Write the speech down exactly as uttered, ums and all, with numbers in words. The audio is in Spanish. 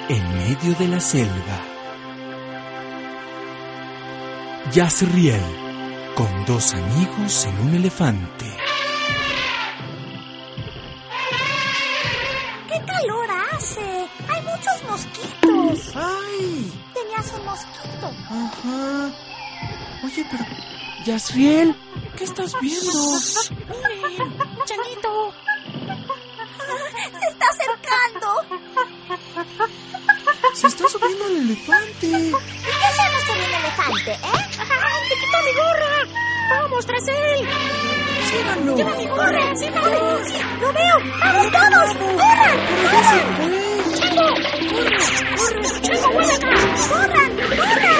en medio de la selva. Yazriel, con dos amigos en un elefante. ¡Qué calor hace! ¡Hay muchos mosquitos! ¡Ay! Tenías un mosquito. Ajá. Oye, pero... Yazriel, ¿qué estás viendo? ¡Miren! ¡Changuito! ¡Se está acercando! Se está subiendo el elefante. ¿Y qué hacemos con un elefante, eh? ¡Ay, te quitó mi gorra! ¡Vamos tras él! ¡Síganlo! ¡Lleva mi gorra! ¡Síganlo! ¡Sí, lo veo! ¡Vamos todos! ¡Corran! ¡Pero ya se fue! ¡Chango! ¡Corre! ¡Corre! ¡Chango, vuelve acá! ¡Corran! ¡Corran!